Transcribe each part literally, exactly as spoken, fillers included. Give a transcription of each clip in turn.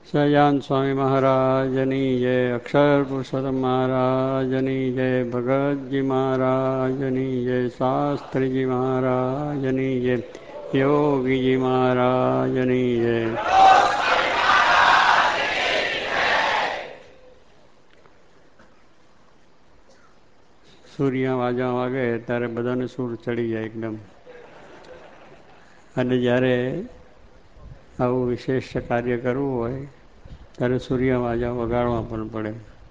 સહજાન સ્વામી મહારાજની જય, અક્ષર પુરુષોત્તમ મહારાજની જય, ભગતજી મહારાજની જય, શાસ્ત્રીજી મહારાજની જય, યોગીજી મહારાજની જય. સૂર્ય વાજા વાગે ત્યારે બધાને સૂર ચડી જાય એકદમ. અને જ્યારે આવું વિશેષ કાર્ય કરવું હોય ત્યારે સૂર્ય વાજા વગાડવા પણ પડે.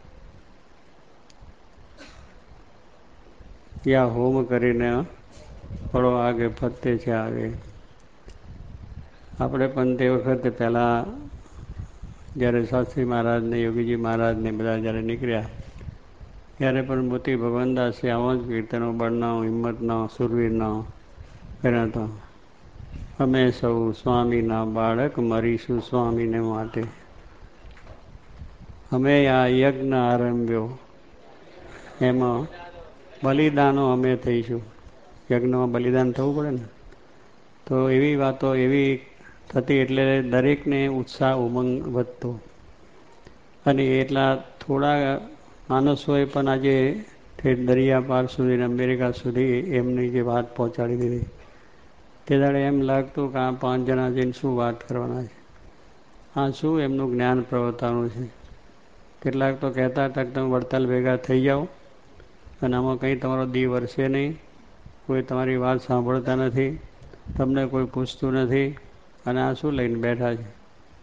ત્યાં હોમ કરીને ફળો આગે ફરતે છે આગે. આપણે પણ તે વખતે પહેલાં જ્યારે શાસ્ત્રી મહારાજને, યોગીજી મહારાજને બધા જ્યારે નીકળ્યા ત્યારે પણ મોતી ભગવાનદાસે આવા જ કીર્તનો બળના, હિંમતના, સુરવીરના કર્યા હતા. અમે સૌ સ્વામીના બાળક મરીશું સ્વામીને માટે. અમે આ યજ્ઞ આરંભ્યો એમાં બલિદાનો અમે થઈશું. યજ્ઞમાં બલિદાન થવું પડે ને, તો એવી વાતો એવી થતી એટલે દરેકને ઉત્સાહ ઉમંગ વધતો. અને એટલા થોડા માણસોએ પણ આજે દરિયા પાર સુધી, અમેરિકા સુધી એમની જે વાત પહોંચાડી દીધી. તે દાડે એમ લાગતું કે આ પાંચ જણા જઈને શું વાત કરવાના છે, આ શું એમનું જ્ઞાન પ્રવર્તાનું છે. કેટલાક તો કહેતા હતા કે તમે વડતાલ ભેગા થઈ જાઓ અને આમાં કંઈ તમારો દી વરસે નહીં, કોઈ તમારી વાત સાંભળતા નથી, તમને કોઈ પૂછતું નથી, અને આ શું લઈને બેઠા છે.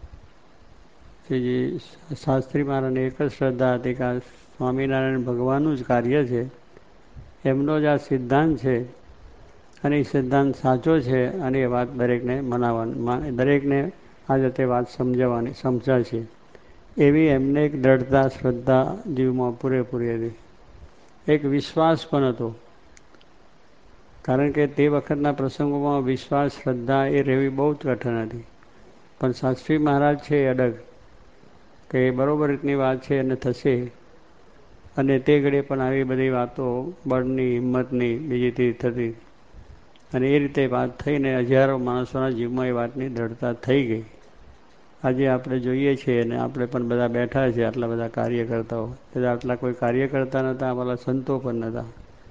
શ્રીજી શાસ્ત્રી મહારાજને એક જ શ્રદ્ધા હતી કે આ સ્વામિનારાયણ ભગવાનનું જ કાર્ય છે, એમનો જ આ સિદ્ધાંત છે અને એ સિદ્ધાંત સાચો છે. અને એ વાત દરેકને મનાવવાની, દરેકને આ રીતે વાત સમજાવવાની સમજાશે એવી એમને એક દ્રઢતા, શ્રદ્ધા જીવમાં પૂરેપૂરી હતી. એક વિશ્વાસ પણ હતો, કારણ કે તે વખતના પ્રસંગોમાં વિશ્વાસ, શ્રદ્ધા એ રહેવી બહુ જ કઠણ હતી. પણ શાસ્ત્રી મહારાજ છે એ અડગ કે બરાબર રીતની વાત છે અને થશે. અને તે ઘડીએ પણ આવી બધી વાતો બળની, હિંમતની બીજીથી થતી. અને એ રીતે વાત થઈને હજારો માણસોના જીવમાં એ વાતની દ્રઢતા થઈ ગઈ. આજે આપણે જોઈએ છીએ અને આપણે પણ બધા બેઠા છીએ, આટલા બધા કાર્યકર્તાઓ, બધા આટલા કોઈ કાર્યકર્તા નહોતા, આટલા સંતો પણ નહોતા.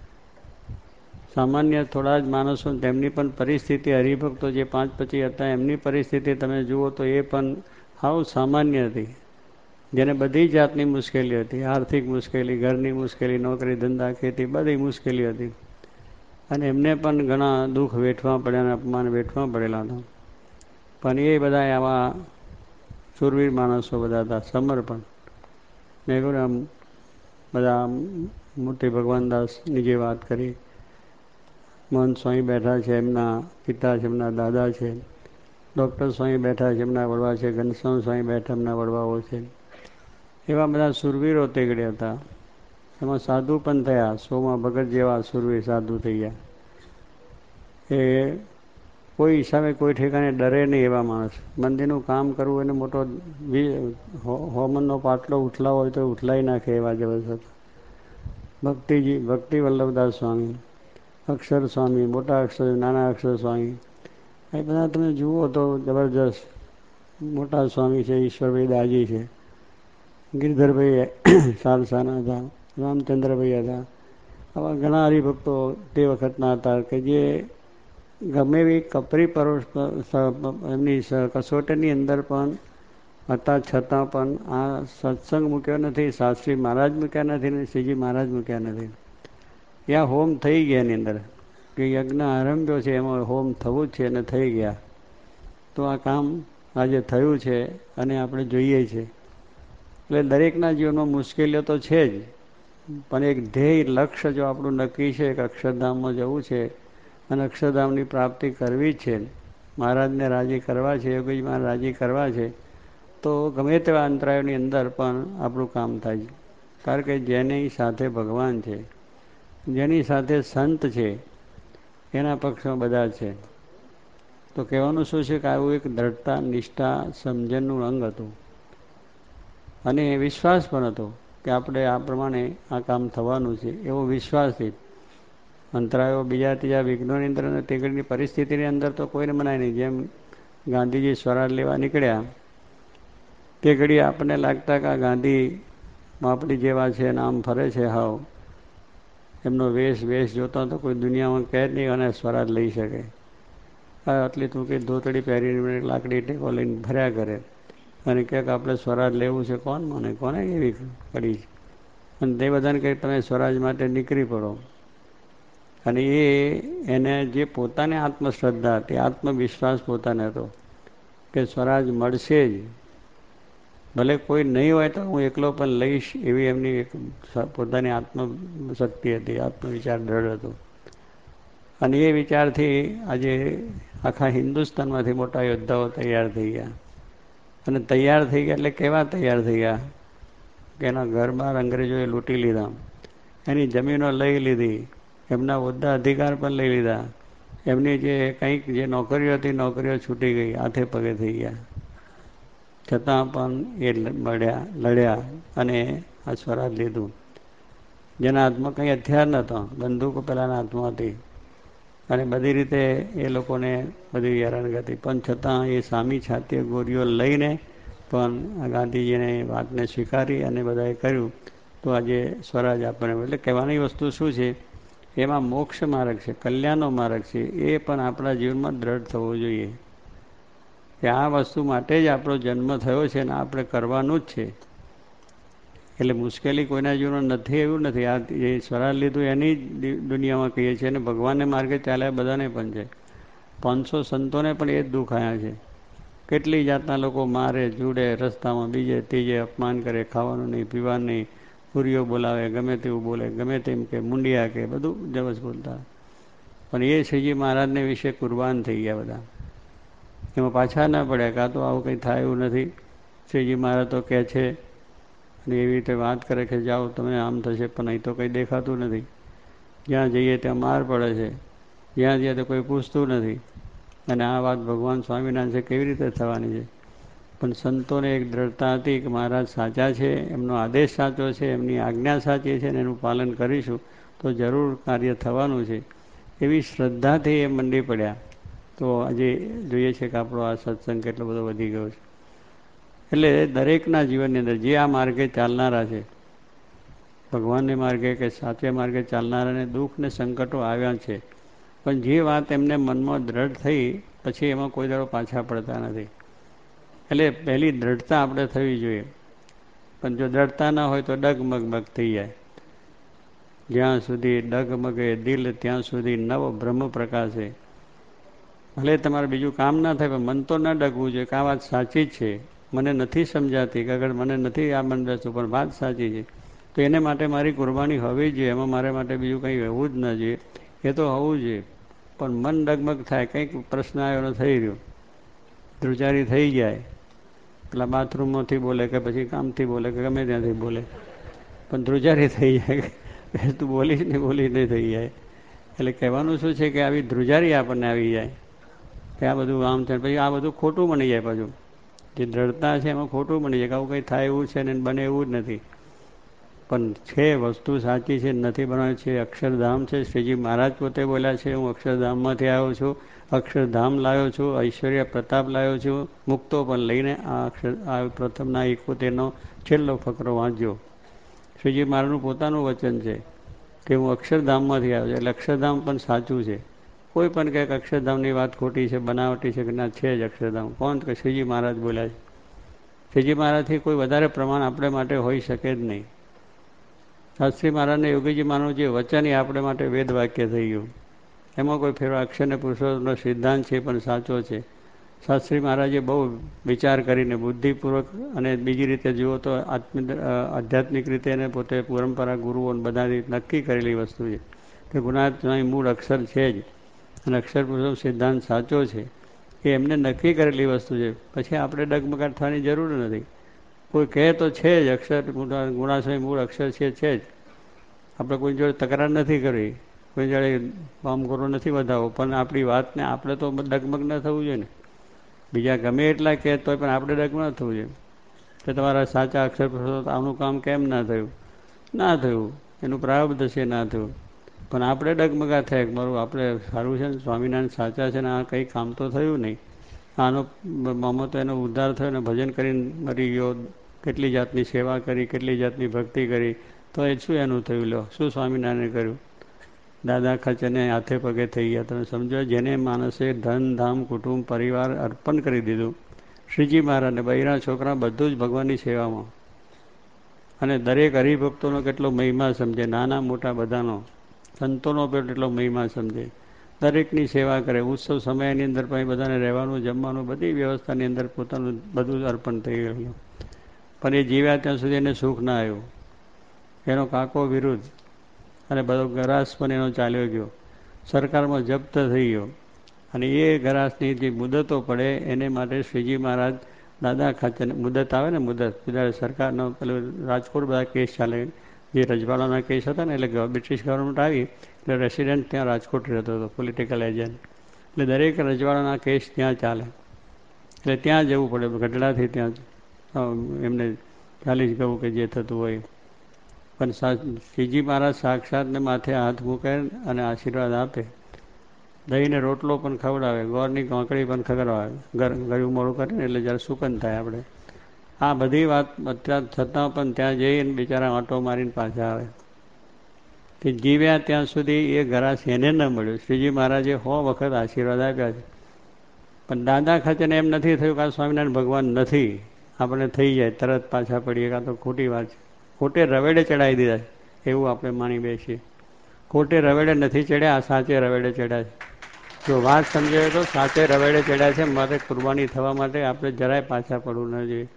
સામાન્ય થોડા જ માણસો, તેમની પણ પરિસ્થિતિ, હરિભક્તો જે પાંચ પચીસ હતા એમની પરિસ્થિતિ તમે જુઓ તો એ પણ સાવ સામાન્ય હતી. જેને બધી જાતની મુશ્કેલી હતી, આર્થિક મુશ્કેલી, ઘરની મુશ્કેલી, નોકરી ધંધા ખેતી બધી મુશ્કેલી હતી. અને એમને પણ ઘણા દુઃખ વેઠવા પડ્યા અને અપમાન વેઠવા પડેલા હતા. પણ એ બધા આવા શૂરવીર માણસો બધા હતા, સમર્પણ. મેં કહ્યું આમ બધા મોટી ભગવાનદાસની જે વાત કરી, મહંત સ્વામી બેઠા છે, એમના પિતા છે, એમના દાદા છે, ડૉક્ટર સ્વામી બેઠા છે, એમના વડવા છે, ઘનશ્યામ સ્વામી બેઠા, એમના વડવાઓ છે. એવા બધા સુરવીરો તેગડે હતા. એમાં સાધુ પણ થયા, સોમાં ભગત જેવા સુરવીર સાધુ થઈ ગયા. એ કોઈ હિસાબે કોઈ ઠેકાને ડરે નહીં એવા માણસ. મંદિરનું કામ કરવું એને મોટો હોમનનો પાટલો ઉઠલાવો હોય તો ઉઠલાવી નાખે એવા જબરદસ્ત. ભક્તિજી ભક્તિ વલ્લભદાસ સ્વામી, અક્ષર સ્વામી, મોટા અક્ષર, નાના અક્ષર સ્વામી, એ બધા તમે જુઓ તો જબરજસ્ત. મોટા સ્વામી છે, ઈશ્વરભાઈ દાજી છે, ગિરધરભાઈ સાલસાના હતા, રામચંદ્રભાઈ હતા. આવા ઘણા હરિભક્તો તે વખતના હતા કે જે ગમે એવી કપરી પરોશ એમની કસોટીની અંદર પણ હતા, છતાં પણ આ સત્સંગ મૂક્યો નથી, શાસ્ત્રી મહારાજ મૂક્યા નથી ને શ્રીજી મહારાજ મૂક્યા નથી. ત્યાં હોમ થઈ ગયા એની અંદર કે યજ્ઞ આરંભ્યો છે, એમાં હોમ થવું જ છે અને થઈ ગયા. તો આ કામ આજે થયું છે અને આપણે જોઈએ છીએ. એટલે દરેકના જીવનમાં મુશ્કેલીઓ તો છે જ, પણ એક ધ્યેય, લક્ષ્ય જો આપણું નક્કી છે કે અક્ષરધામમાં જવું છે અને અક્ષરધામની પ્રાપ્તિ કરવી જ છે, મહારાજને રાજી કરવા છે, યોગીજી મહારાજ રાજી કરવા છે, તો ગમે તેવા અંતરાયોની અંદર પણ આપણું કામ થાય છે. કારણ કે જેની સાથે ભગવાન છે, જેની સાથે સંત છે, એના પક્ષમાં બધા છે. તો કહેવાનું શું છે કે આવું એક દ્રઢતા, નિષ્ઠા, સમજણનું અંગ હતું અને વિશ્વાસ પણ હતો કે આપણે આ પ્રમાણે આ કામ થવાનું છે, એવો વિશ્વાસથી. અંતરાયો બીજા ત્રીજા વિઘ્નોની અંદર અને તેગળની પરિસ્થિતિની અંદર તો કોઈને મનાય નહીં. જેમ ગાંધીજી સ્વરાજ લેવા નીકળ્યા તે ઘડી આપણને લાગતા કે આ ગાંધી માપડી જેવા છે અને આમ ફરે છે, હાવ એમનો વેશ વેશ જોતા તો કોઈ દુનિયામાં કહે જ નહીં અને સ્વરાજ લઈ શકે. હા, આટલી ટૂંકી ધોતડી પહેરીને લાકડી ટેકો લઈને ફર્યા કરે અને ક્યાંક આપણે સ્વરાજ લેવું છે, કોણ મને કોને એવી પડી છે. અને તે બધાને કંઈક તમે સ્વરાજ માટે નીકળી પડો. અને એ એને જે પોતાની આત્મશ્રદ્ધા હતી, આત્મવિશ્વાસ પોતાને હતો કે સ્વરાજ મળશે જ, ભલે કોઈ નહીં હોય તો હું એકલો પણ લઈશ, એવી એમની એક પોતાની આત્મશક્તિ હતી, આત્મવિચાર દ્રઢ હતો. અને એ વિચારથી આજે આખા હિન્દુસ્તાનમાંથી મોટા યોદ્ધાઓ તૈયાર થઈ ગયા. અને તૈયાર થઈ ગયા એટલે કેવા તૈયાર થઈ ગયા કે એના ઘર બાર અંગ્રેજોએ લૂંટી લીધા, એની જમીનો લઈ લીધી, એમના હોદ્દા અધિકાર પણ લઈ લીધા, એમની જે કંઈક જે નોકરીઓ હતી નોકરીઓ છૂટી ગઈ, હાથે પગે થઈ ગયા. છતાં પણ એ લડ્યા લડ્યા અને આ સ્વરાજ લીધું. જેના હાથમાં કંઈ હથિયાર નહોતો, બંદૂકો પેલાના હાથમાં હતી અને બધી રીતે એ લોકોને બધી હેરાનગતિ, પણ છતાં એ સામી છાતીએ ગોળીઓ લઈને પણ ગાંધીજીને વાતને સ્વીકારી અને બધાએ કર્યું. તો આજે સ્વરાજ આપણને, એટલે કહેવાની વસ્તુ શું છે, એમાં મોક્ષ માર્ગ છે, કલ્યાણનો માર્ગ છે, એ પણ આપણા જીવનમાં દ્રઢ થવો જોઈએ કે આ વસ્તુ માટે જ આપણો જન્મ થયો છે અને આપણે કરવાનું જ છે. એટલે મુશ્કેલી કોઈના જીવનમાં નથી એવું નથી. આ એ સ્વરાજ લીધું એની જ દુનિયામાં કહીએ છીએ અને ભગવાનને માર્ગે ચાલ્યા બધાને પણ છે. પાંચસો સંતોને પણ એ જ દુઃખ આવ્યા છે. કેટલી જાતના લોકો મારે, જુડે, રસ્તામાં બીજે ત્રીજે અપમાન કરે, ખાવાનું નહીં, પીવાનું નહીં, પુરીઓ બોલાવે, ગમે તેવું બોલે, ગમે તેમ કે મુંડિયા કે બધું જબસ બોલતા. પણ એ શ્રીજી મહારાજને વિશે કુરબાન થઈ ગયા બધા. એમાં પાછા ના પડ્યા, કાં તો આવું કંઈ થાય એવું નથી. શ્રીજી મહારાજ તો કહે છે અને એવી રીતે વાત કરે કે જાઓ તમે આમ થશે, પણ અહીં તો કંઈ દેખાતું નથી. જ્યાં જઈએ ત્યાં માર પડે છે, જ્યાં જઈએ તો કોઈ પૂછતું નથી. અને આ વાત ભગવાન સ્વામિનારાયણ છે કેવી રીતે થવાની છે? પણ સંતોને એક દ્રઢતા હતી કે મહારાજ સાચા છે, એમનો આદેશ સાચો છે, એમની આજ્ઞા સાચી છે અને એનું પાલન કરીશું તો જરૂર કાર્ય થવાનું છે. એવી શ્રદ્ધાથી એ મંડી પડ્યા. તો આજે જોઈએ છે કે આપણો આ સત્સંગ કેટલો બધો વધી ગયો છે. એટલે દરેકના જીવનની અંદર જે આ માર્ગે ચાલનારા છે, ભગવાનને માર્ગે કે સાચે માર્ગે ચાલનારાને દુઃખ ને સંકટો આવ્યા છે, પણ જે વાત એમને મનમાં દ્રઢ થઈ પછી એમાં કોઈ દાડો પાછા પડતા નથી. એટલે પહેલી દ્રઢતા આપણે થવી જોઈએ. પણ જો દ્રઢતા ના હોય તો ડગમગમગ થઈ જાય. જ્યાં સુધી ડગમગે દિલ ત્યાં સુધી નવ બ્રહ્મ પ્રકાશે. ભલે તમારે બીજું કામ ના થાય પણ મન તો ન ડગવું જોઈએ કે આ વાત સાચી જ છે, મને નથી સમજાતી કે આગળ મને નથી આ મન બેસતું, પણ વાત સાચી છે તો એને માટે મારી કુરબાની હોવી જ જોઈએ. એમાં મારે માટે બીજું કંઈ હોવું જ ન જોઈએ. એ તો હોવું જોઈએ, પણ મન ડગમગ થાય, કંઈક પ્રશ્ન આવ્યો થઈ રહ્યો, ધ્રુજારી થઈ જાય, પેલા બાથરૂમમાંથી બોલે કે પછી કામથી બોલે કે ગમે ત્યાંથી બોલે, પણ ધ્રુજારી થઈ જાય, તું બોલીશ ને બોલીશ નહીં થઈ જાય. એટલે કહેવાનું શું છે કે આવી ધ્રુજારી આપણને આવી જાય કે આ બધું આમ છે, પછી આ બધું ખોટું બની જાય. પાછું જે દ્રઢતા છે એમાં ખોટું બની જાય કે આવું કંઈ થાય એવું છે ને બને એવું જ નથી. પણ છે વસ્તુ સાચી છે, નથી બનાવવાની છે. અક્ષરધામ છે, શ્રીજી મહારાજ પોતે બોલ્યા છે, હું અક્ષરધામમાંથી આવ્યો છું, અક્ષરધામ લાવ્યો છું, ઐશ્વર્ય પ્રતાપ લાવ્યો છું, મુક્તો પણ લઈને આ અક્ષર આ પ્રથમના એકોતેરનો છેલ્લો ફકરો વાંચ્યો. શ્રીજી મહારાજનું પોતાનું વચન છે કે હું અક્ષરધામમાંથી આવ્યો છું. એટલે અક્ષરધામ પણ સાચું છે. કોઈ પણ કહે કે અક્ષરધામની વાત ખોટી છે, બનાવટી છે, કે ના છે જ અક્ષરધામ. કોણ? કે શ્રીજી મહારાજ બોલ્યા છે. શ્રીજી મહારાજથી કોઈ વધારે પ્રમાણ આપણે માટે હોઈ શકે જ નહીં. શાસ્ત્રી મહારાજને યોગીજી મહારાજનું જે વચન એ આપણે માટે વેદ વાક્ય થઈ ગયું. એમાં કોઈ ફેરવા, અક્ષર અને પુરુષોત્તમનો સિદ્ધાંત છે પણ સાચો છે. શાસ્ત્રી મહારાજે બહુ વિચાર કરીને બુદ્ધિપૂર્વક અને બીજી રીતે જુઓ તો આત્મ આધ્યાત્મિક રીતે એને પોતે પરંપરા ગુરુઓ બધાથી નક્કી કરેલી વસ્તુ છે કે ગુણાત્માની મૂળ અક્ષર છે જ અને અક્ષર પુરુષોત્તમ સિદ્ધાંત સાચો છે. એ એમને નક્કી કરેલી વસ્તુ છે. પછી આપણે ડગમગાટ થવાની જરૂર નથી. કોઈ કહે તો છે જ અક્ષર ગુણાશ્રય મૂળ અક્ષર છે છે જ. આપણે કોઈ જોડે તકરાર નથી કરવી, કોઈ જોડે કામ કરવો નથી વધાવો, પણ આપણી વાતને આપણે તો ડગમગ ન થવું જોઈએ ને. બીજા ગમે એટલા કહેતા હોય પણ આપણે ડગમગ ન થવું જોઈએ કે તમારા સાચા અક્ષર પુરુષોત્તમ આનું કામ કેમ ના થયું. ના થયું, એનું પ્રારબ્ધ છે, ના થયું. પણ આપણે ડગમગા થાય મારું આપણે સારું છે ને સ્વામિનારાયણ સાચા છે ને આ કંઈ કામ તો થયું નહીં. આનો મામો તો એનો ઉદ્ધાર થયો ને ભજન કરીને મરી ગયો, કેટલી જાતની સેવા કરી, કેટલી જાતની ભક્તિ કરી, તો એ શું એનું થયું? લો શું સ્વામિનારાયણ કર્યું? દાદા ખચને હાથે પગે થઈ ગયા. તમે સમજો, જેને માણસે ધન ધામ કુટુંબ પરિવાર અર્પણ કરી દીધું, શ્રીજી મહારાજને બૈરા છોકરા બધું જ ભગવાનની સેવામાં, અને દરેક હરિભક્તોનો કેટલો મહિમા સમજે, નાના મોટા બધાનો, સંતોનો પણ એટલો મહિમા સમજે, દરેકની સેવા કરે. ઉત્સવ સમયની અંદર પણ બધાને રહેવાનું જમવાનું બધી વ્યવસ્થાની અંદર પોતાનું બધું જ અર્પણ થઈ ગયું. પણ એ જીવ્યા ત્યાં સુધી એને સુખ ના આવ્યું. એનો કાકો વિરુદ્ધ અને બધો ગરાસ પણ એનો ચાલ્યો ગયો, સરકારમાં જપ્ત થઈ ગયો. અને એ ગરાસની જે મુદતો પડે એને માટે શ્રીજી મહારાજ દાદા ખાચર મુદત આવે ને, મુદત ત્યારે સરકારનો પેલું રાજકોટ બધા કેસ ચાલે, જે રજવાડાના કેસ હતા ને, એટલે બ્રિટિશ ગવર્મેન્ટ આવી એટલે રેસિડેન્ટ ત્યાં રાજકોટ રહેતો હતો, પોલિટિકલ એજન્ટ, એટલે દરેક રજવાડાના કેસ ત્યાં ચાલે, એટલે ત્યાં જવું પડે. ગઢડાથી ત્યાં એમને ચાલી જ ગયું કે જે થતું હોય. પણ શ્રીજી મહારાજ સાક્ષાતને માથે હાથ મૂકે અને આશીર્વાદ આપે, દહીંને રોટલો પણ ખવડાવે, ગોળની કાંકરી પણ ખવડાવે, ગળું મોડું કરીને એટલે જ્યારે સુકન થાય આપણે. આ બધી વાત અત્યાર છતાં પણ ત્યાં જઈને બિચારા આંટો મારીને પાછા આવે. તે જીવ્યા ત્યાં સુધી એ ગરાસ એને ન મળ્યો. શ્રીજી મહારાજે સો વખત આશીર્વાદ આપ્યા છે, પણ દાદા ખાચરને એમ નથી થયું કે આ સ્વામિનારાયણ ભગવાન નથી, આપણે થઈ જાય તરત પાછા પડીએ, કાં તો ખોટી વાત છે. ખોટે રવેડે ચડાવી દીધા છે એવું આપણે માની બેસીએ. ખોટે રવેડે નથી ચડ્યા, આ સાચે રવેડે ચડ્યા છે. જો વાત સમજાય તો સાચે રવેડે ચડ્યા છે. મારે કુરબાની થવા માટે આપણે જરાય પાછા પડવું ન જોઈએ.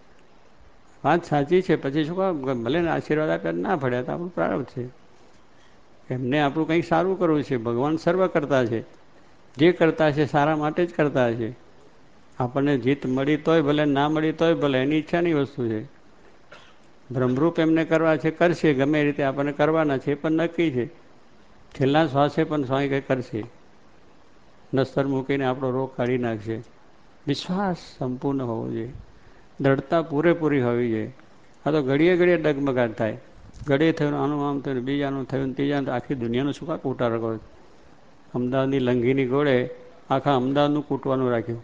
વાત સાચી છે. પછી શું કહો, ભલે ને આશીર્વાદ આપ્યા ના પડ્યા તો આપણું પ્રારબ્ધ છે. એમને આપણું કંઈક સારું કરવું છે. ભગવાન સર્વ કરતા છે, જે કરતા છે સારા માટે જ કરતા છે. આપણને જીત મળી તોય ભલે, ના મળી તોય ભલે, એની ઈચ્છાની વસ્તુ છે. બ્રહ્મરૂપ એમને કરવા છે, કરશે. ગમે રીતે આપણને કરવાના છે એ પણ નક્કી છે. છેલ્લા શ્વાસે પણ સ્વામી કંઈ કરશે, નસ્તર મૂકીને આપણો રોગ કાઢી નાખશે. વિશ્વાસ સંપૂર્ણ હોવો જોઈએ, દ્રઢતા પૂરેપૂરી હોવી જોઈએ. આ તો ઘડીએ ઘડીએ ડગમગાટ થાય, ઘડીએ થયું આનું આમ થયું, બીજાનું થયું, ત્રીજાનું, આખી દુનિયાનું શું કા કૂટારો કરો? અમદાવાદની લંઘીની ઘોડે આખા અમદાવાદનું કૂટવાનું રાખ્યું,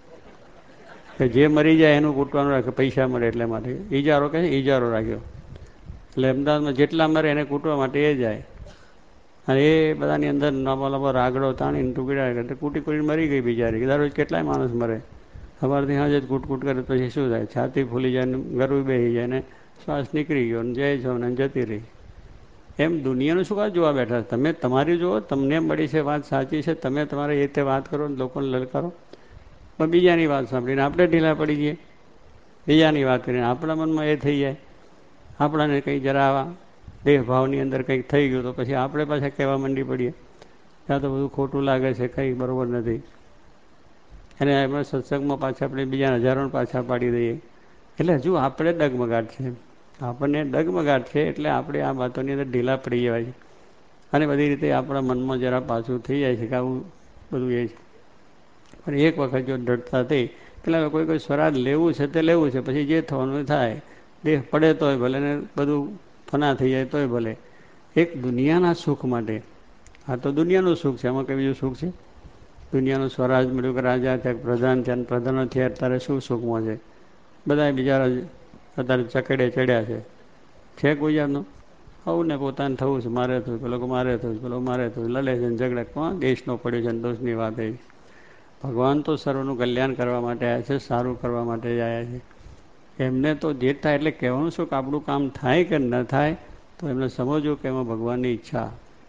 કે જે મરી જાય એનું કૂટવાનું રાખ્યું, પૈસા મળે એટલે માટે. ઈજારો કહે છે, ઈજારો રાખ્યો. એટલે અમદાવાદમાં જેટલા મરે એને કૂટવા માટે એ જાય, અને એ બધાની અંદર લાંબો લાંબો રાગડો તાણીને ટુકડા એટલે કૂટી કૂટીને મરી ગઈ બિચારી. દરરોજ કેટલાય માણસ મરે, સવારથી સાંજે જ કૂટ કૂટ કરે પછી શું થાય? છાતી ફૂલી જાય ને ગરું બેસી જાય ને શ્વાસ નીકળી ગયો ને જય છો ને જતી રહી. એમ દુનિયાનું શું કામ જોવા બેઠા? તમે તમારી જુઓ, તમને મળી છે વાત સાચી છે, તમે તમારે એ રીતે વાત કરો ને લોકોને લલકારો, પણ બીજાની વાત સાંભળીને આપણે ઢીલા પડી જઈએ. બીજાની વાત કરીને આપણા મનમાં એ થઈ જાય, આપણાને કંઈ જરા આવા દેહભાવની અંદર કંઈક થઈ ગયું તો પછી આપણે પાછા કહેવા માંડી પડીએ, ત્યાં તો બધું ખોટું લાગે છે, કંઈ બરાબર નથી. અને એમાં સત્સંગમાં પાછા આપણે બીજા હજારોને પાછા પાડી દઈએ. એટલે હજુ આપણે ડગમગાટ છે, આપણને ડગમગાટ છે. એટલે આપણે આ વાતોની અંદર ઢીલા પડી જવાય છે, અને બધી રીતે આપણા મનમાં જરા પાછું થઈ જાય છે કે આવું બધું એ છે. પણ એક વખત જો દ્રઢતા થઈ, પેલા કોઈ કોઈ સ્વરાજ લેવું છે તે લેવું છે, પછી જે થવાનું થાય. દેહ પડે તોય ભલે ને બધું ફના થઈ જાય તોય ભલે. એક દુનિયાના સુખ માટે, આ તો દુનિયાનું સુખ છે, આમાં કઈ બીજું સુખ છે? દુનિયાનું સ્વરાજ મળ્યું કે રાજા થયા, પ્રધાન થયા, પ્રધાનો થયા, અત્યારે શું સુખમાં છે? બધા બિચારા અત્યારે ચકેડે ચડ્યા છે. છે કોઈ જાતનું? આવું ને પોતાને થવું છે, મારે થયું, પેલો મારે થયું, પેલો મારે થયું, લડે છે ને ઝઘડે. કોણ દેશનો પડ્યો છે, દોષની વાત એ. ભગવાન તો સર્વનું કલ્યાણ કરવા માટે આવ્યા છે, સારું કરવા માટે જ આવ્યા છે. એમને તો જે થાય એટલે કહેવાનું શું કે આપણું કામ થાય કે ન થાય, તો એમને સમજવું કે એમાં ભગવાનની ઈચ્છા,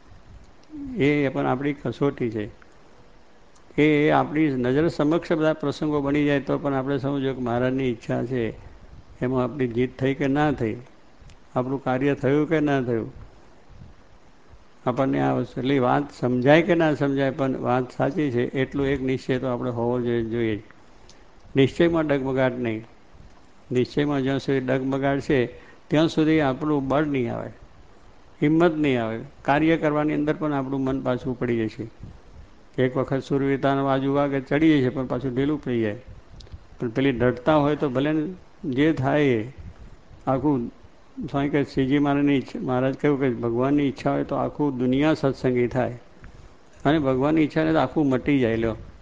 એ પણ આપણી કસોટી છે. એ આપણી નજર સમક્ષ બધા પ્રસંગો બની જાય તો પણ આપણે સમજવું કે મહારાજની ઈચ્છા છે, એમાં આપણી જીત થઈ કે ના થઈ, આપણું કાર્ય થયું કે ના થયું. આપણને આ વસ્તુ એટલી વાત સમજાય કે ના સમજાય, પણ વાત સાચી છે એટલું એક નિશ્ચય તો આપણે હોવો જોઈએ જોઈએ નિશ્ચયમાં ડગમગાટ નહીં. નિશ્ચયમાં જ્યાં સુધી ડગમગાટ છે ત્યાં સુધી આપણું બળ નહીં આવે, હિંમત નહીં આવે. કાર્ય કરવાની અંદર પણ આપણું મન પાછું પડી જશે. એક વખત સુરવીરતાનો બાજુ વાગે ચડી જાય છે, પણ પાછું ઢીલું પડી જાય. પણ પેલી દ્રઢતા હોય તો ભલે જે થાય એ આખું. સ્વામી કહે શ્રીજી મહારાજની ઈચ્છા, મહારાજ કહ્યું કે ભગવાનની ઈચ્છા હોય તો આખું દુનિયા સત્સંગી થાય, અને ભગવાનની ઈચ્છા ને તો આખું મટી જાય. લો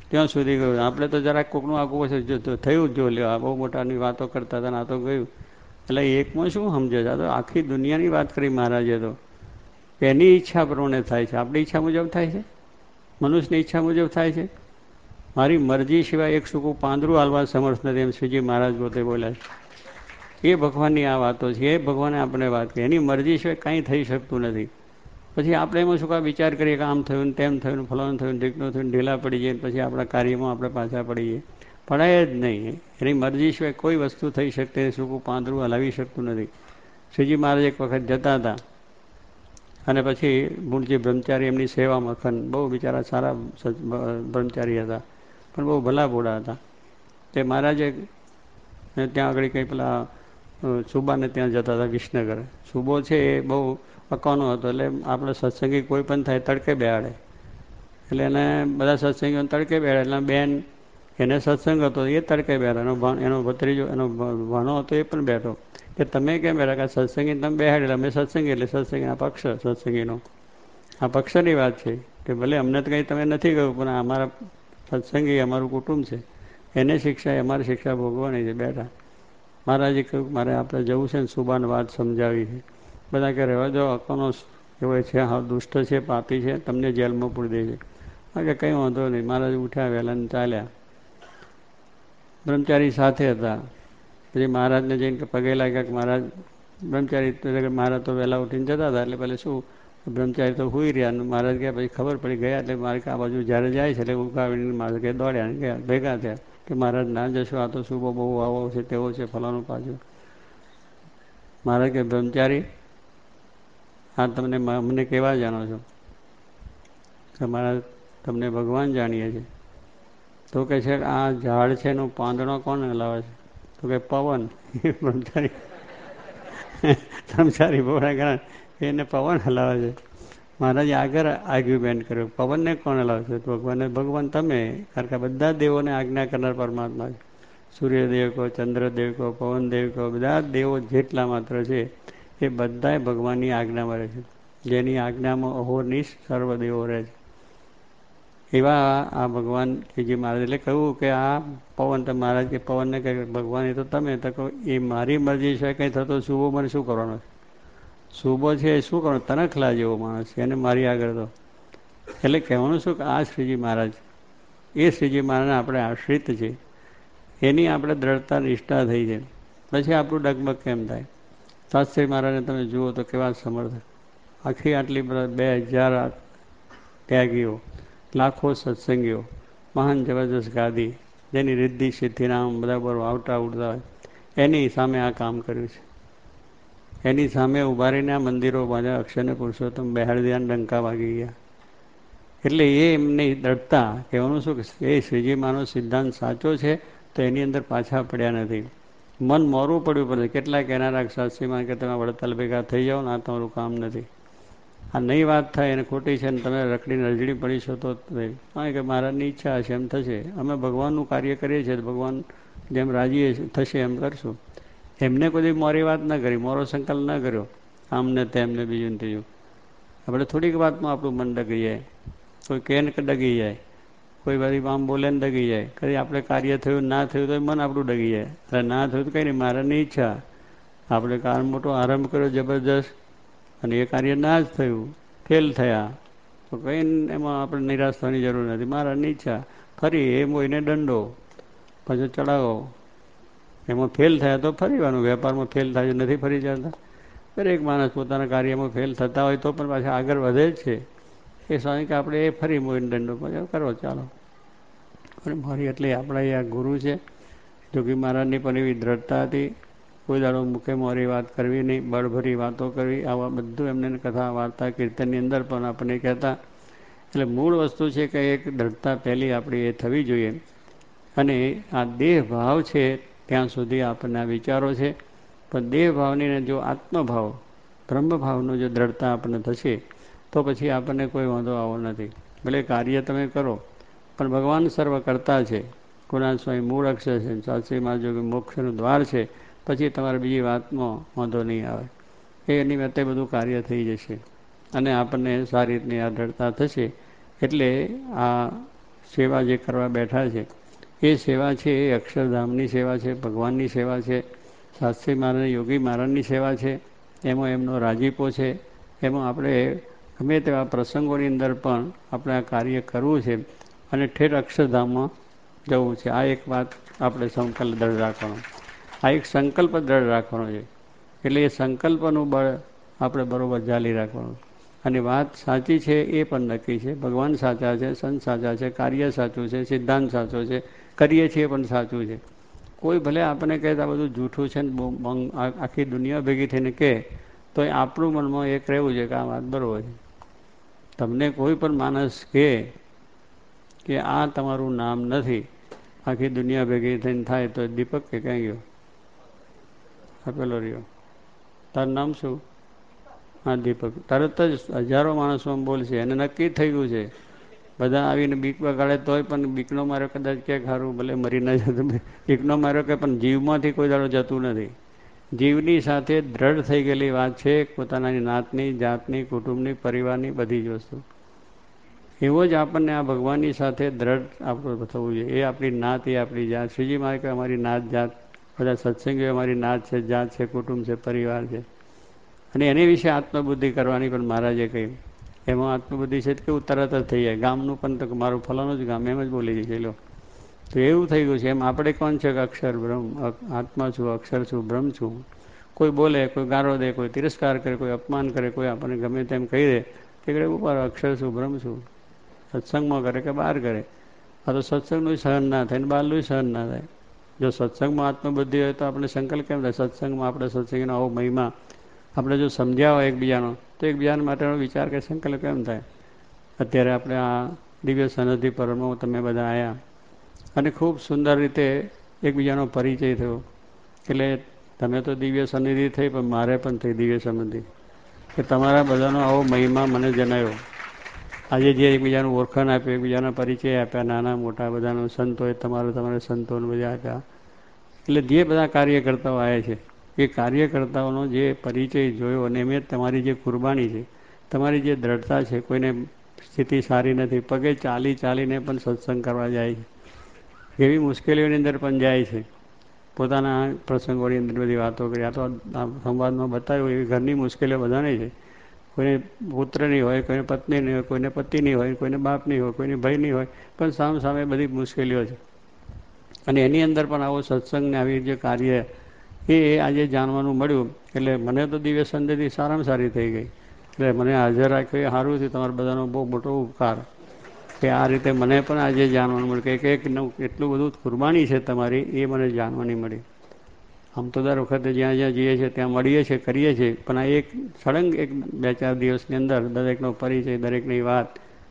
ત્યાં સુધી ગયું. આપણે તો જરાક કોકનું આખું છે થયું જ જો લ્યો, આ બહુ મોટાની વાતો કરતા હતા ને આ તો ગયું. એટલે એકમાં શું સમજે છે? આ તો આખી દુનિયાની વાત કરી મહારાજે તો. એની ઈચ્છા પ્રમાણે થાય છે, આપણી ઈચ્છા મુજબ થાય છે? મનુષ્યની ઈચ્છા મુજબ થાય છે? મારી મરજી સિવાય એક સૂકું પાંદરું હાલવા સમર્થ નથી, એમ શ્રીજી મહારાજ પોતે બોલ્યા છે. એ ભગવાનની આ વાતો છે. એ ભગવાને આપણે વાત કરી, એની મરજી સિવાય કાંઈ થઈ શકતું નથી. પછી આપણે એમાં શું કાં વિચાર કરીએ કે આમ થયું ને તેમ થયું ને ફલાણું થયું ઢીકણું થયું, ઢીલા પડી જાય, પછી આપણા કાર્યમાં આપણે પાછા પડી જઈએ. પડાય જ નહીં. એની મરજી સિવાય કોઈ વસ્તુ થઈ શકતી, સૂકું પાંદરું હલાવી શકતું નથી. શ્રીજી મહારાજ એક વખત જતા હતા અને પછી મૂળજી બ્રહ્મચારી એમની સેવામાં ખન બહુ બિચારા સારા બ્રહ્મચારી હતા, પણ બહુ ભલા ભોળા હતા. તે મહારાજે ત્યાં આગળ કંઈ પેલા સુબાને ત્યાં જતા હતા વિસનગર. સુબો છે એ બહુ અકાનો હતો, એટલે આપણે સત્સંગી કોઈ પણ થાય તડકે બેહાડે. એટલે એને બધા સત્સંગીઓને તડકે બેહાડે. એટલે બેન એને સત્સંગ હતો એ તડકે બેઠા, એનો એનો ભત્રીજો એનો ભાણો હતો એ પણ બેઠો કે તમે કેમ બેઠા? કે સત્સંગી તમે બેહાડેલા, અમે સત્સંગી એટલે સત્સંગી આ પક્ષ સત્સંગીનો આ પક્ષની વાત છે કે ભલે અમને તો કંઈ તમે નથી કહ્યું, પણ અમારા સત્સંગી અમારું કુટુંબ છે, એને શિક્ષા એ અમારી શિક્ષા ભોગવવાની છે. બેઠા મહારાજે કહ્યું મારે આપણે જવું છે ને સુબાન વાત સમજાવી છે. બધા કે રહેવા દો, અકોનો એવો છે, હા દુષ્ટ છે, પાપી છે, તમને જેલમાં પૂરી દે છે. હા કે કંઈ વાંધો નહીં. મહારાજ ઉઠ્યા વહેલા ને ચાલ્યા. બ્રહ્મચારી સાથે હતા. પછી મહારાજને જઈને પગે લાગ્યા કે મહારાજ બ્રહ્મચારી મહારાજ તો વહેલા ઉઠીને જતા હતા, એટલે પેલે શું બ્રહ્મચારી તો સૂઈ રહ્યા. મહારાજ ગયા પછી ખબર પડી ગયા, એટલે મારે આ બાજુ જ્યારે જાય છે એટલે ઉગાવીને મહારાજ કે દોડ્યા ને ગયા, ભેગા થયા કે મહારાજ ના જશો, આ તો શુભો બહુ આવો છે તેવો છે ફલાણું પાછું. મહારાજ કે બ્રહ્મચારી હા તમને અમને કેવા જાણો છો? કે મહારાજ તમને ભગવાન જાણીએ છીએ. તો કે છે આ ઝાડ છે એનું પાંદડો કોણ હલાવે છે? તો કે પવન. બ્રહ્મચારી બ્રહ્મચારી બોલા ગયા એને પવન હલાવે છે. મહારાજે આગળ આર્ગ્યુમેન્ટ કર્યો, પવનને કોણ હલાવે છે? ભગવાનને ભગવાન તમે, કારણ કે બધા દેવોને આજ્ઞા કરનાર પરમાત્મા છે. સૂર્યદેવ કહો, ચંદ્રદેવ કહો, પવનદેવ કહો, બધા દેવો જેટલા માત્ર છે એ બધાય ભગવાનની આજ્ઞામાં રહે છે. જેની આજ્ઞામાં અહોનિશ સર્વ દેવો રહે છે. એવા આ ભગવાન શ્રીજી મહારાજ એટલે કહ્યું કે આ પવન તો મહારાજ કે પવનને કહે ભગવાન એ તો તમે તો કહો એ મારી મરજી છે કંઈ થતો શુભો મને શું કરવાનો છે? શુભો છે એ શું કરવાનો? તનખલા જેવો માણસ છે, એને મારી આગળ તો એટલે કહેવાનું શું કે આ શ્રીજી મહારાજ એ શ્રીજી મહારાજને આપણે આશ્રિત છે, એની આપણે દ્રઢતા નિષ્ઠા થઈ છે. પછી આપણું ડગમગ કેમ થાય? શાસ્ત્રી મહારાજને તમે જુઓ તો કેવા સમર્થ, આખી આટલી બે હજાર ત્યાગીઓ, લાખો સત્સંગીઓ, મહાન જબરદસ્ત ગાદી, જેની રિદ્ધિ સિદ્ધિનામ બધા પર આવતા ઉડતા હોય, એની સામે આ કામ કર્યું છે. એની સામે ઉભા રહીને આ મંદિરો બાંધ્યા, અક્ષરને પુરુષોત્તમ બેહાડી દીધા, ડંકા વાગી ગયા. એટલે એ એમની દ્રઢતા કહેવાનું શું કે એ શ્રીજી માનો સિદ્ધાંત સાચો છે તો એની અંદર પાછા પડ્યા નથી. મન મોરવું પડ્યું પડે. કેટલાય કહેનારા શાસ્ત્રીમાં કે તમે વડતાલ ભેગા થઈ જાઓ ને આ તમારું કામ નથી, આ નહીં વાત થાય અને ખોટી છે ને તમે રખડીને રજડી પડીશો તો કારણ કે મહારાજની ઈચ્છા હશે એમ થશે. અમે ભગવાનનું કાર્ય કરીએ છીએ, ભગવાન જેમ રાજી થશે એમ કરશું. એમને કોઈ મોરી વાત ન કરી, મોરો સંકલ્પ ન કર્યો, આમને તેમને બીજું ને ત્રીજું. આપણે થોડીક વાતમાં આપણું મન ડગી જાય, કોઈ કહે ને કે ડગી જાય, કોઈ બધી આમ બોલે ને ડગી જાય. કદી આપણે કાર્ય થયું ના થયું તો મન આપણું ડગી જાય. એટલે ના થયું તો કંઈ નહીં, મહારાજની ઈચ્છા. આપણે કાર મોટો આરંભ કર્યો જબરદસ્ત અને એ કાર્ય ના જ થયું, ફેલ થયા તો કંઈ એમાં આપણે નિરાશ થવાની જરૂર નથી. મહારાજની ઈચ્છા. ફરી એ મોઈને દંડો પછી ચડાવો, એમાં ફેલ થયા તો ફરીવાનું. વેપારમાં ફેલ થાય નથી ફરી જતા. દરેક માણસ પોતાના કાર્યમાં ફેલ થતા હોય તો પણ પાછા આગળ વધે જ છે. એ સ્વામી કે આપણે એ ફરી મોઈને દંડો પછી કરો ચાલો. અને મારી એટલે આપણા એ આ ગુરુ છે. જોગી મહારાજની પણ એવી દ્રઢતા હતી, કોઈ દાડો મુખે મોરી વાત કરવી નહીં, બળભરી વાતો કરવી. આવા બધું એમને કથા વાર્તા કીર્તનની અંદર પણ આપણને કહેતા. એટલે મૂળ વસ્તુ છે કે એક દ્રઢતા પહેલી આપણી એ થવી જોઈએ. અને આ દેહ ભાવ છે ત્યાં સુધી આપણને આ વિચારો છે, પણ દેહ ભાવની જો આત્મભાવ બ્રહ્મભાવનો જો દ્રઢતા આપણને થશે તો પછી આપણને કોઈ વાંધો આવો નથી. ભલે કાર્ય તમે કરો પણ ભગવાન સર્વ કરતા છે. કુણાલ સ્વામી મૂળ અક્ષર છે, શાસ્ત્રીમાં જો કે મોક્ષનું દ્વાર છે, પછી તમારે બીજી વાતમાં વાંધો નહીં આવે. એ એની વાતે બધું કાર્ય થઈ જશે અને આપણને સારી રીતની આ દ્રઢતા થશે. એટલે આ સેવા જે કરવા બેઠા છે એ સેવા છે એ અક્ષરધામની સેવા છે, ભગવાનની સેવા છે, શાસ્ત્રી મહારાજ યોગી મહારાજની સેવા છે. એમાં એમનો રાજીપો છે. એમાં આપણે ગમે તેવા પ્રસંગોની અંદર પણ આપણે આ કાર્ય કરવું છે અને ઠેર અક્ષરધામમાં જવું છે. આ એક વાત આપણે સંકલ્પ દ્રઢ રાખવાનો, આ એક સંકલ્પ દ્રઢ રાખવાનો છે. એટલે એ સંકલ્પનું બળ આપણે બરાબર જાળી રાખવાનું. અને વાત સાચી છે એ પણ નક્કી છે. ભગવાન સાચા છે, સંત સાચા છે, કાર્ય સાચું છે, સિદ્ધાંત સાચો છે, કરીએ છીએ પણ સાચું છે. કોઈ ભલે આપણને કહે આ બધું જૂઠું છે ને આખી દુનિયા ભેગી થઈને કહે તો એ આપણું મનમાં એક રહેવું છે કે આ વાત બરાબર છે. તમને કોઈ પણ માણસ કહે કે આ તમારું નામ નથી, આખી દુનિયા ભેગી થઈને થાય તો દીપક કે ક્યાં ગયો? આપેલો રહ્યો. તારું નામ શું? હા દીપક. તરત જ હજારો માણસો બોલશે એને નક્કી થઈ ગયું છે. બધા આવીને બીક વગાડે તોય પણ બીકનો માર્યો કદાચ કે સારું ભલે મરી ન જતું, બીકનો માર્યો કે પણ જીવમાંથી કોઈ દાડો જતું નથી. જીવની સાથે દ્રઢ થઈ ગયેલી વાત છે પોતાના નાતની, જાતની, કુટુંબની, પરિવારની બધી જ વસ્તુ. એવો જ આપણને આ ભગવાનની સાથે દ્રઢ આપણું થવું જોઈએ. એ આપણી નાત, એ આપણી જાત. શ્રીજી મહારાજ કે અમારી નાત જાત, બધા સત્સંગીઓ અમારી નાત છે, જાત છે, કુટુંબ છે, પરિવાર છે. અને એની વિશે આત્મબુદ્ધિ કરવાની પણ મહારાજે કહ્યું. એમાં આત્મબુદ્ધિ છે કેવું તરત જ થઈ જાય. ગામનું પણ તો મારું ફલાણું જ ગામ એમ જ બોલી જાય લો. તો એવું થઈ ગયું છે. એમ આપણે કોણ છે કે અક્ષર બ્રહ્મ, આત્મા છું, અક્ષર છું, બ્રહ્મ છું. કોઈ બોલે, કોઈ ગારો દે, કોઈ તિરસ્કાર કરે, કોઈ અપમાન કરે, કોઈ આપણને ગમે તેમ કહી દે તે ઉપર અક્ષર છું, બ્રહ્મ છું. સત્સંગમાં કરે કે બહાર કરે. આ તો સત્સંગનું સહન ના થાય ને બહારનું સહન ના થાય. જો સત્સંગમાં આત્મબુદ્ધિ હોય તો આપણે સંકલ્પ કેમ થાય? સત્સંગમાં આપણે સત્સંગનો આવો મહિમા આપણે જો સમજ્યા હોય એકબીજાનો તો એકબીજા માટેનો વિચાર કે સંકલ્પ કેમ થાય? અત્યારે આપણે આ દિવ્ય સનધિ પર્વમાં તમે બધા આવ્યા અને ખૂબ સુંદર રીતે એકબીજાનો પરિચય થયો. એટલે તમે તો દિવ્ય સન્નિધિ થઈ પણ મારે પણ થઈ દિવ્ય સન્નિધિ કે તમારા બધાનો આવો મહિમા મને જણાયો. આજે જે એકબીજાનું ઓળખાણ આપ્યું, એકબીજાના પરિચય આપ્યા, નાના મોટા બધાનો સંતોએ તમારો તમારા સંતોને બધા આપ્યા. એટલે જે બધા કાર્યકર્તાઓ આવ્યા છે એ કાર્યકર્તાઓનો જે પરિચય જોયો અને એમ તમારી જે કુરબાની છે, તમારી જે દ્રઢતા છે, કોઈને સ્થિતિ સારી નથી, પગે ચાલી ચાલીને પણ સત્સંગ કરવા જાય છે. એવી મુશ્કેલીઓની અંદર પણ જાય છે. પોતાના પ્રસંગોની અંદર બધી વાતો કરી. આ તો સંવાદમાં બતાવ્યું એવી ઘરની મુશ્કેલીઓ બધાને છે. કોઈને પુત્ર નહીં હોય, કોઈને પત્ની નહીં હોય, કોઈને પતિ નહીં હોય, કોઈને બાપ નહીં હોય, કોઈને ભાઈ નહીં હોય, પણ સામ સામે બધી મુશ્કેલીઓ છે. અને એની અંદર પણ આવો સત્સંગને આવી જે કાર્ય એ આજે જાણવાનું મળ્યું. એટલે મને તો દિવ્ય સન્નિધિ સારામાં સારી થઈ ગઈ. એટલે મને હાજર રાખ્યો એ સારું થયું. તમારા બધાનો બહુ મોટો ઉપકાર કે આ રીતે મને પણ આજે જાણવાનું મળ્યું કે એક એક એટલું બધું કુરબાની છે તમારી એ મને જાણવાની મળી. આમ તો દર વખતે જ્યાં જ્યાં જઈએ છીએ ત્યાં મળીએ છીએ, કરીએ છીએ, પણ આ એક સળંગ એક બે ચાર દિવસની અંદર દરેકનો પરિચય, દરેકની વાત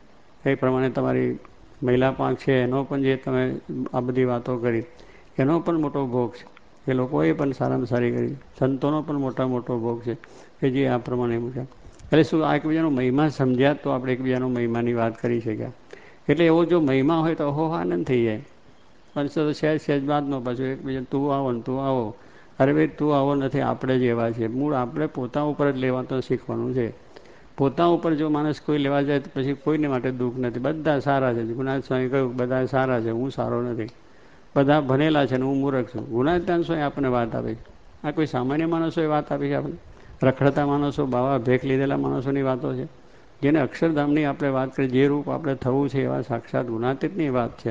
એ પ્રમાણે તમારી મહિલા પાંખ છે એનો પણ જે તમે આ બધી વાતો કરી એનો પણ મોટો ભોગ છે. એ લોકોએ પણ સારામાં સારી કરી. સંતોનો પણ મોટા મોટો ભોગ છે કે જે આ પ્રમાણે મૂક્યા. એટલે શું આ એકબીજાનો મહિમા સમજ્યા તો આપણે એકબીજાનો મહિમાની વાત કરી શક્યા. એટલે એવો જો મહિમા હોય તો અહો આનંદ થઈ જાય. પણ તો સહેજ સહેજ બાદ ન પાછું એકબીજા તું આવો ને તું આવો. અરે ભાઈ તું આવો નથી, આપણે જ એવા છે. મૂળ આપણે પોતા ઉપર જ લેવા તો શીખવાનું છે. પોતા ઉપર જો માણસ કોઈ લેવા જાય તો પછી કોઈને માટે દુઃખ નથી. બધા સારા છે. ગુણાત સ્વામી કહ્યું બધા સારા છે, હું સારો નથી. બધા ભણેલા છે ને હું મૂર્ખ છું. ગુણાત્યાન સ્વામી આપણને વાત આપે છે. આ કોઈ સામાન્ય માણસોએ વાત આપી છે આપણે? રખડતા માણસો, બાવા ભેખ લીધેલા માણસોની વાતો છે. જેને અક્ષરધામની આપણે વાત કરી, જે રૂપ આપણે થવું છે એવા સાક્ષાત ગુણાતીતની વાત છે.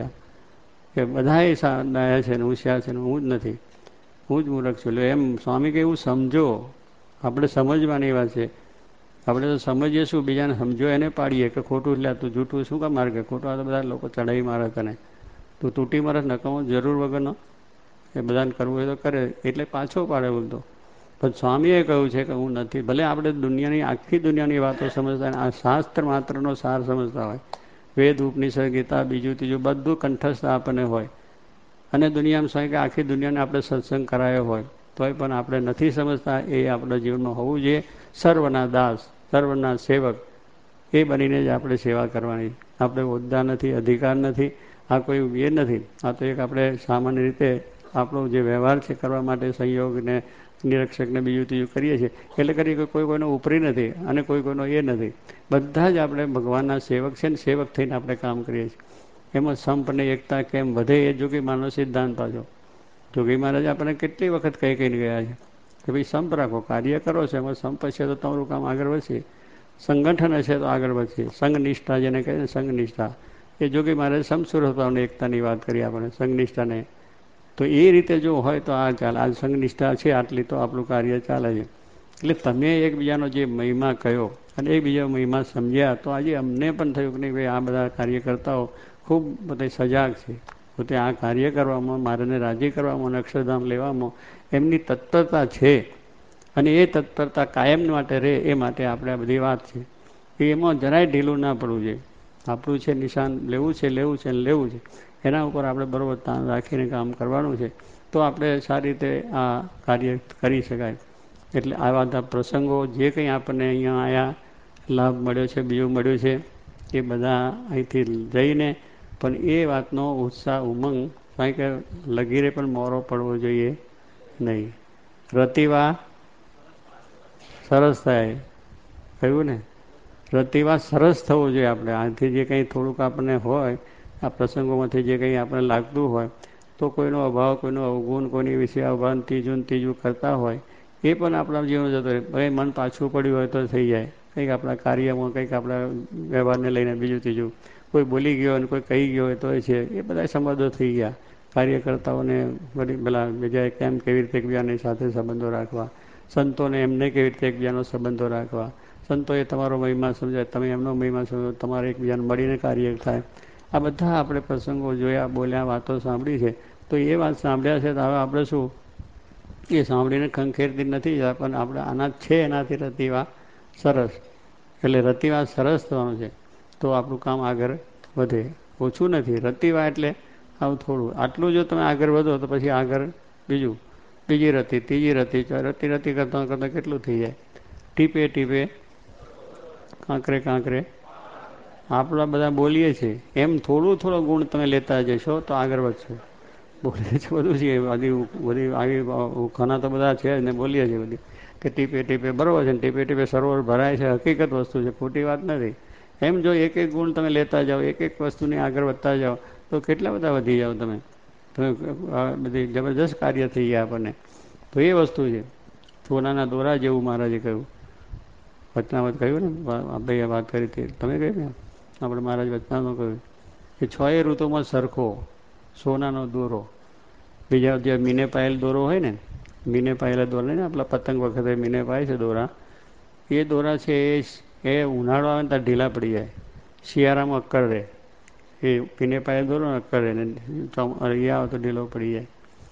કે બધા એ ડાયા છે ને હોશિયાર છે ને હું જ નથી, હું જ મૂર્ખ છું. એટલે એમ સ્વામી કે એવું સમજો. આપણે સમજવાની વાત છે. આપણે તો સમજીએ શું, બીજાને સમજો એને પાડીએ કે ખોટું એટલે તું જૂઠું શું કામ મારે કે ખોટું? આ તો બધા લોકો ચડાવી મારે તને, તું તૂટી મારે નકામો જરૂર વગરનો એ બધાને કરવું હોય તો કરે એટલે પાછો પાડે બોલતો. પણ સ્વામીએ કહ્યું છે કે હું નથી. ભલે આપણે દુનિયાની આખી દુનિયાની વાતો સમજતા આ શાસ્ત્ર માત્રનો સાર સમજતા હોય, વેદ ઉપનિષદ ગીતા બીજું ત્રીજું બધું કંઠસ્થ આપણને હોય અને દુનિયામાં સ્વાય કે આખી દુનિયાને આપણે સત્સંગ કરાયો હોય તોય પણ આપણે નથી સમજતા. એ આપણા જીવનમાં હોવું જોઈએ. સર્વના દાસ, સર્વના સેવક એ બનીને જ આપણે સેવા કરવાની. આપણે હોદ્દા નથી, અધિકાર નથી, આ કોઈ એ નથી. આ તો એક આપણે સામાન્ય રીતે આપણો જે વ્યવહાર છે કરવા માટે સંયોગને નિરીક્ષકને બીજું ત્રીજું કરીએ છીએ. એટલે કરી કે કોઈ કોઈનો ઉપરી નથી અને કોઈ કોઈનો એ નથી. બધા જ આપણે ભગવાનના સેવક છે ને સેવક થઈને આપણે કામ કરીએ છીએ. એમાં સંપ અને એકતા કેમ વધે એ જોગી માનો સિદ્ધાંત પાછો. જોગી મહારાજ આપણને કેટલી વખત કહી કહીને ગયા છે કે ભાઈ સંપ રાખો, કાર્ય કરો છો એમાં સંપ હશે તો તમારું કામ આગળ વધશે, સંગઠન હશે તો આગળ વધશે. સંઘનિષ્ઠા જેને કહે ને સંઘનિષ્ઠા, એ જોગી મહારાજ સમસુરભાવને એકતાની વાત કરી આપણે સંઘનિષ્ઠાને. તો એ રીતે જો હોય તો આ ચાલે, આ સંઘનિષ્ઠા છે આટલી તો આપણું કાર્ય ચાલે છે. એટલે તમે એકબીજાનો જે મહિમા કયો અને એકબીજા મહિમા સમજ્યા તો આજે અમને પણ થયું કે નહીં ભાઈ આ બધા કાર્યકર્તાઓ ખૂબ બધા સજાગ છે. પોતે આ કાર્ય કરવામાં, મારાને રાજી કરવામાં અને અક્ષરધામ લેવામાં એમની તત્પરતા છે. અને એ તત્પરતા કાયમ માટે રહે એ માટે આપણે આ બધી વાત છે. એ એમાં જરાય ઢીલું ના પડવું જોઈએ. આપણું છે નિશાન લેવું છે, લેવું છે, લેવું છે. એના ઉપર આપણે બરાબર તાણ રાખીને કામ કરવાનું છે. તો આપણે સારી રીતે આ કાર્ય કરી શકાય. એટલે આ બધા પ્રસંગો જે કંઈ આપણને અહીંયા આવ્યા, લાભ મળ્યો છે, બીજું મળ્યું છે, એ બધા અહીંથી જઈને પણ એ વાતનો ઉત્સાહ, ઉમંગ કારણ કે લગીરે પણ મોરો પડવો જોઈએ નહીં. રતિવા સરસ થાય, કહ્યું ને રતિવા સરસ થવું જોઈએ. આપણે આથી જે કંઈ થોડુંક આપણને હોય, આ પ્રસંગોમાંથી જે કંઈ આપણને લાગતું હોય, તો કોઈનો અભાવ, કોઈનો અવગુણ, કોઈની વિશે અવગાન ત્રીજું ત્રીજું કરતા હોય, એ પણ આપણા જીવન જતો રહે. ભાઈ મન પાછું પડ્યું હોય તો થઈ જાય. કંઈક આપણા કાર્યમાં, કંઈક આપણા વ્યવહારને લઈને બીજું ત્રીજું કોઈ બોલી ગયો અને કોઈ કહી ગયો હોય તો એ છે, એ બધા સંબંધો થઈ ગયા. કાર્યકર્તાઓને બધી પેલા બીજા કેમ કેવી રીતે એકબીજાની સાથે સંબંધો રાખવા, સંતોને એમને કેવી રીતે એકબીજાનો સંબંધો રાખવા, સંતોએ તમારો મહિમા સમજાય, તમે એમનો મહિમા સમજો, તમારે એકબીજાને મળીને કાર્ય થાય. આ બધા આપણે પ્રસંગો જોયા, બોલ્યા, વાતો સાંભળી છે. તો એ વાત સાંભળ્યા છે તો હવે આપણે શું એ સાંભળીને ખંખેરતી નથી, પણ આપણે આના છે એનાથી રતિવા સરસ. એટલે રતિવા સરસ થવાનું છે તો આપણું કામ આગળ વધે. ઓછું નથી રતિવા એટલે આવું થોડું. આટલું જો તમે આગળ વધો તો પછી આગળ બીજું, બીજી રતિ, ત્રીજી રતિ, રતિ રતિ કરતાં કરતાં કેટલું થઈ જાય. ટીપે ટીપે કાંકરે કાંકરે આપણા બધા બોલીએ છીએ એમ થોડું થોડો ગુણ તમે લેતા જશો તો આગળ વધશો. બોલીએ છીએ બધું છે, બધી બધી આવી ખાના તો બધા છે ને બોલીએ છીએ બધી કે ટીપે ટીપે બરાબર છે ને, ટીપે ટીપે સરોવર ભરાય છે, હકીકત વસ્તુ છે, ખોટી વાત નથી. એમ જો એક એક ગુણ તમે લેતા જાઓ, એક એક વસ્તુને આગળ વધતા જાઓ તો કેટલા બધા વધી જાઓ તમે. તમે બધી જબરદસ્ત કાર્ય થઈ ગયા આપણને. તો એ વસ્તુ છે. સોનાના દોરા જેવું મહારાજે કહ્યું, વચનામત કહ્યું ને, આપણે વાત કરી હતી તમે કહ્યું ને, આપણે મહારાજ વચનામાં કહ્યું કે છ એ ઋતુમાં સરખો સોનાનો દોરો. બીજા જે મીને પાયેલ દોરો હોય ને, મીને પાયેલા દોરા ને આપણા પતંગ વખતે મીને પાય છે દોરા, એ દોરા છે એ એ ઉનાળો આવે ને ત્યાં ઢીલા પડી જાય, શિયાળામાં અક્કર રહે. એ મીને પાયેલ દોરો ને અક્કર રહે ને એ આવે તો ઢીલો પડી જાય.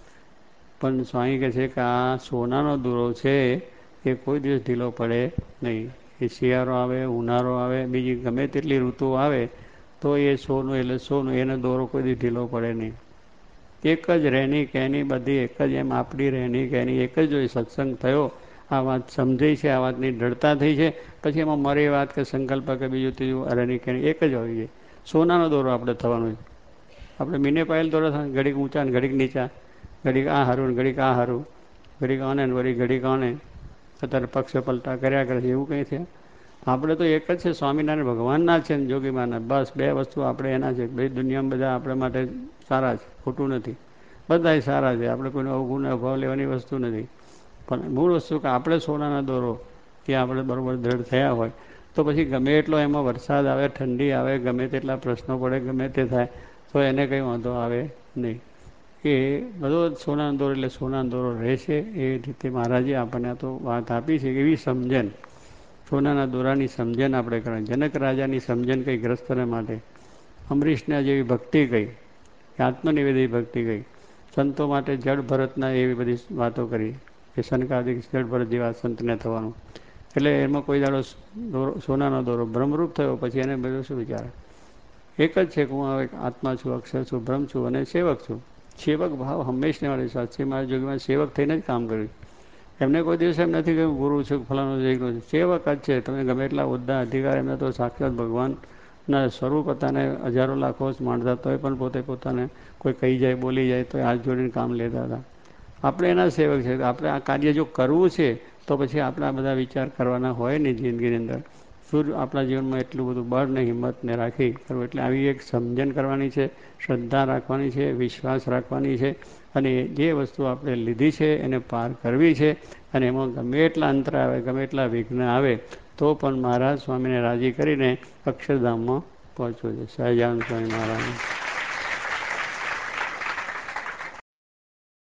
પણ સ્વામી કહે છે કે આ સોનાનો દોરો છે એ કોઈ દિવસ ઢીલો પડે નહીં. એ શિયાળો આવે, ઉનાળો આવે, બીજી ગમે તેટલી ઋતુ આવે તો એ સોનું એટલે સોનું, એનો દોરો કોઈ દિવસ ઢીલો પડે નહીં. એક જ રહેણી કહેણી બધી એક જ, એમ આપણી રહેણી કહેણી એક જ હોય. સત્સંગ થયો, આ વાત સમજાઈ છે, આ વાતની દ્રઢતા થઈ છે, પછી એમાં મરે વાત કે સંકલ્પ કે બીજું ત્રીજું રહેણી કહેણી એક જ હોય છે. સોનાનો દોરો આપણે થવાનું છે. આપણે મીને પાયેલ દોરો થાય, ઘડીક ઊંચા ને ઘડીક નીચા, ઘડીક આ હારું ને ઘડીક આ હારું, ઘડીક આને ને વળી ઘડીક આને, અત્યારે પક્ષ પલટા કર્યા કરે છે, એવું કંઈ છે. આપણે તો એક જ છે, સ્વામિનારાયણ ભગવાનના છે ને જોગીમાના, બસ બે વસ્તુ આપણે એના છે. ભાઈ દુનિયામાં બધા આપણા માટે સારા છે, ખોટું નથી, બધા સારા છે. આપણે કોઈનો અવગુણ અભાવ લેવાની વસ્તુ નથી. પણ મૂળ વસ્તુ કે આપણે સોનાના દોરો કે આપણે બરાબર દ્રઢ થયા હોય તો પછી ગમે એટલો એમાં વરસાદ આવે, ઠંડી આવે, ગમે તેટલા પ્રશ્નો પડે, ગમે તે થાય તો એને કંઈ વાંધો આવે નહીં. એ બધો સોનાનો દોરો એટલે સોનાનો દોરો રહેશે. એ રીતે મહારાજે આપણને તો વાત આપી છે. એવી સમજણ, સોનાના દોરાની સમજણ આપણે કરવાની. જનક રાજાની સમજણ કઈ ગ્રસ્તને માટે, અમરીશના જેવી ભક્તિ કઈ, આત્મનિવેદી ભક્તિ કઈ, સંતો માટે જળ ભરતના એવી બધી વાતો કરી કે સનકાદિક જળ ભરત જેવા સંતને થવાનું. એટલે એમાં કોઈ દાડો દોરો, સોનાનો દોરો ભ્રમરૂપ થયો પછી એને બધું શું વિચારે. એક જ છે કે હું હવે આત્મા છું, અક્ષર છું, બ્રહ્મ છું અને સેવક છું. સેવક ભાવ હંમેશને વાળી સાચી મારા જોગીમાં સેવક થઈને જ કામ કર્યું. એમને કોઈ દિવસ એમ નથી કે ગુરુ છું, ફલાણું છે, સેવક જ છે. તમે ગમે એટલા હોદ્દા અધિકાર, એમને તો સાક્ષાત ભગવાનના સ્વરૂપ હતા ને હજારો લાખો માણતા તોય પણ પોતે પોતાને કોઈ કહી જાય, બોલી જાય તો હાથ જોડીને કામ લેતા હતા. આપણે એના સેવક છે. આપણે આ કાર્ય જો કરવું છે તો પછી આપણે આ બધા વિચાર કરવાના હોય ને જિંદગીની અંદર સૂર્ય આપણા જીવનમાં એટલું બધું બળ ને હિંમતને રાખી કરવું. એટલે આવી એક સમજણ કરવાની છે, શ્રદ્ધા રાખવાની છે, વિશ્વાસ રાખવાની છે, અને જે વસ્તુ આપણે લીધી છે એને પાર કરવી છે. અને એમાં ગમે એટલા અંતર આવે, ગમે એટલા વિઘ્ન આવે, તો પણ મહારાજ સ્વામીને રાજી કરીને અક્ષરધામમાં પહોંચવું છે. સહજાનંદ સ્વામી મહારાજ.